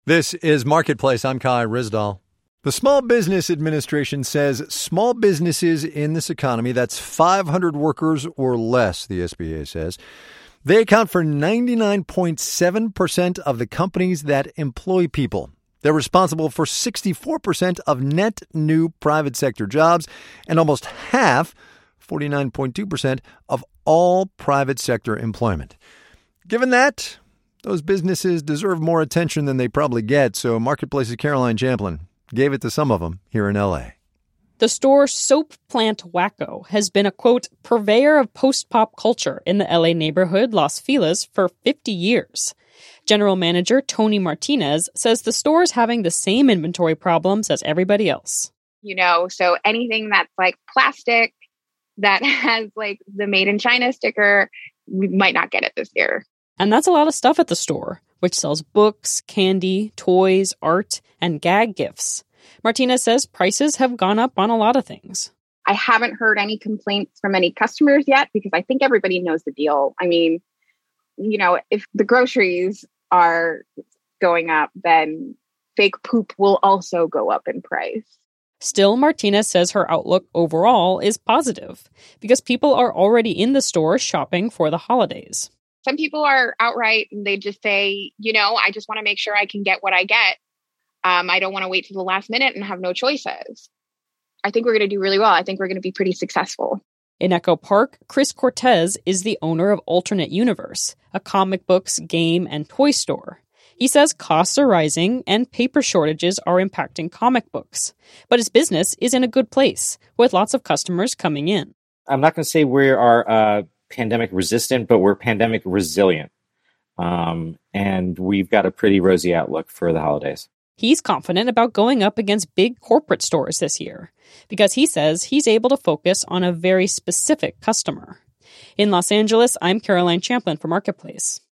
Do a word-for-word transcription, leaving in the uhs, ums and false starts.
This is Marketplace. I'm Kai Ryssdal. The Small Business Administration says small businesses in this economy, that's five hundred workers or less, the S B A says, they account for ninety-nine point seven percent of the companies that employ people. They're responsible for sixty-four percent of net new private sector jobs and almost half, forty-nine point two percent, of all private sector employment. Given that, those businesses deserve more attention than they probably get, so Marketplace's Caroline Champlin gave it to some of them here in L A. The store Soap Plant Wacko has been a, quote, purveyor of post-pop culture in the L A neighborhood Los Feliz for fifty years. General Manager Tony Martinez says the store is having the same inventory problems as everybody else. You know, so anything that's like plastic, that has like the Made in China sticker, we might not get it this year. And that's a lot of stuff at the store, which sells books, candy, toys, art, and gag gifts. Martinez says prices have gone up on a lot of things. I haven't heard any complaints from any customers yet because I think everybody knows the deal. I mean, you know, if the groceries are going up, then fake poop will also go up in price. Still, Martinez says her outlook overall is positive because people are already in the store shopping for the holidays. Some people are outright and they just say, you know, I just want to make sure I can get what I get. Um, I don't want to wait till the last minute and have no choices. I think we're going to do really well. I think we're going to be pretty successful. In Echo Park, Chris Cortez is the owner of Alternate Universe, a comic books, game, and toy store. He says costs are rising and paper shortages are impacting comic books. But his business is in a good place, with lots of customers coming in. I'm not going to say we are uh, pandemic resistant, but we're pandemic resilient. Um, and we've got a pretty rosy outlook for the holidays. He's confident about going up against big corporate stores this year because he says he's able to focus on a very specific customer. In Los Angeles, I'm Caroline Champlin for Marketplace.